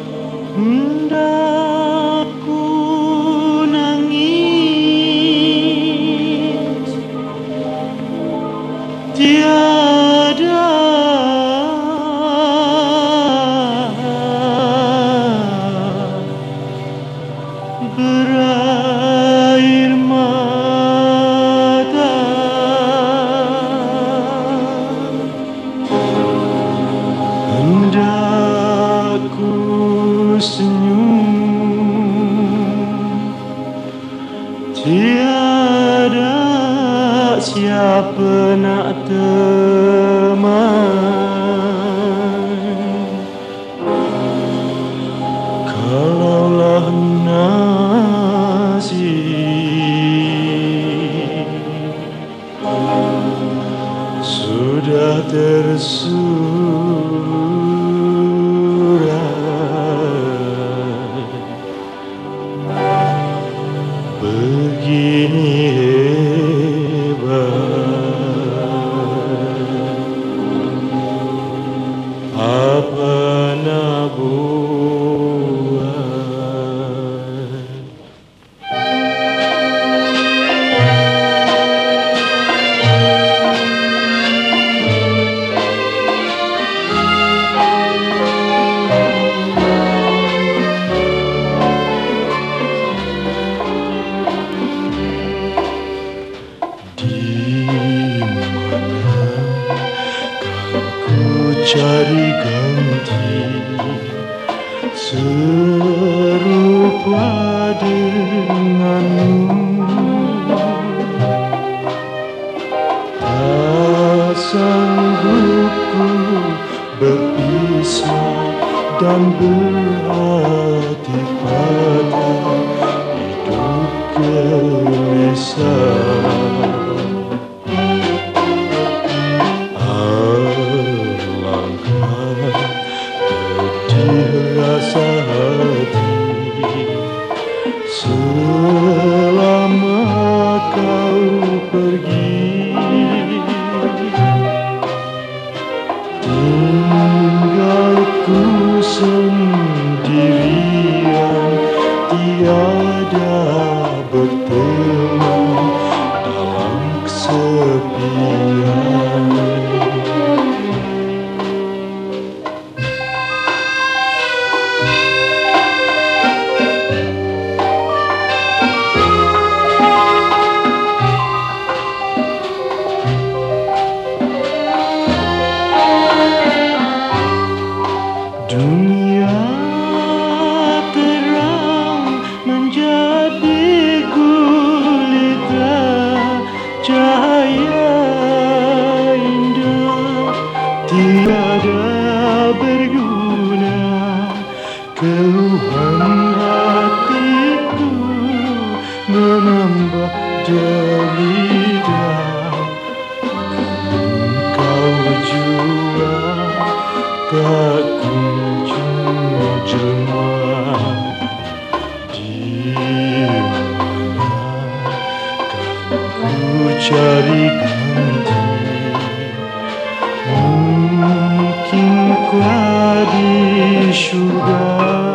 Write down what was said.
Hendak ku nangis, tiada berair mata. Hendak ku senyum, tiada siapa nak teman. Kalaulah nasib sudah tersurat, begini hebat, apa nak buat? Cari ganti serupa denganmu, tak sanggup ku berpisah dan berhati patah, hidup gelisah. Rasa hati selama kau pergi, tinggalku sendirian, tiada berteman dalam kesepian. Dunia terang menjadi gulita, cahaya indah tiada berguna, keluhan hatiku menambah derita. Kau jua tak kunjung jelma, di mana kan ku cari ganti? Mungkin ku di syurga.